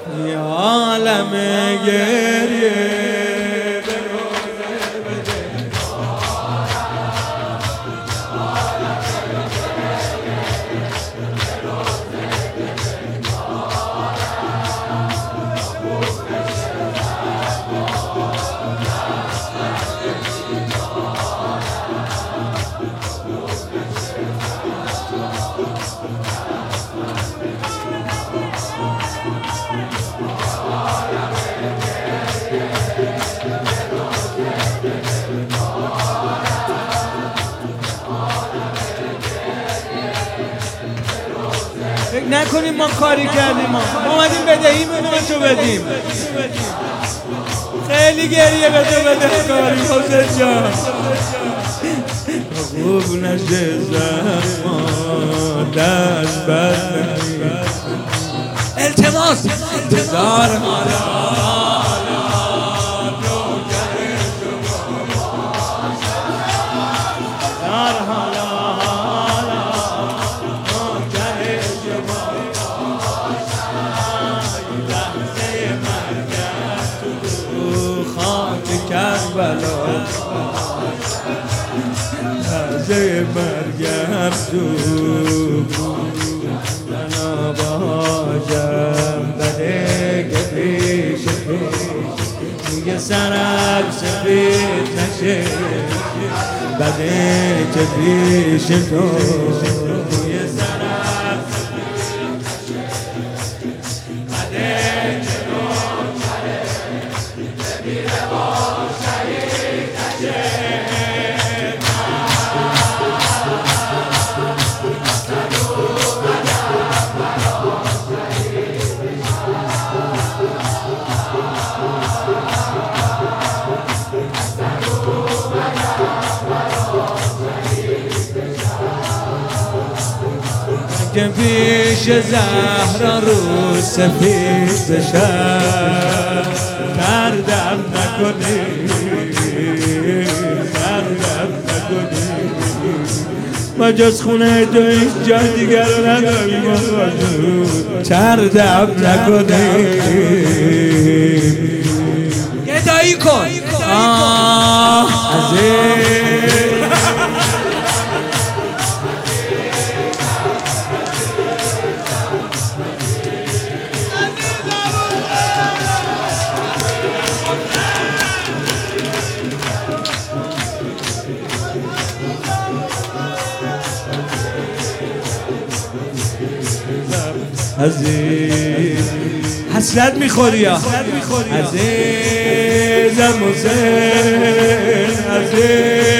یا عالم گریه فکر نکنیم ما کاری کردیم، ما اومدیم بدهیم به تو بدیم. خیلی گریه به تو بده کاری حسین جان، خوب نشه زخما دست بد التماس انتظار حالا لحظه مرگم تو بنا باشم بده که پیش میگه سرم سفید نشه، بده که پیش تو میگه سرم سفید نشه، بده که روشنه بمیره با شهید نشه. که پیش زهرا رو سفید بشم، دردم نکنی دردم نکنی، ما جز خونه تو هیچ جای دیگر رو نداریم، دردم نکنی. گدایی کن عزیز، حسرت میخوری یا عزیزم حسین عزیز.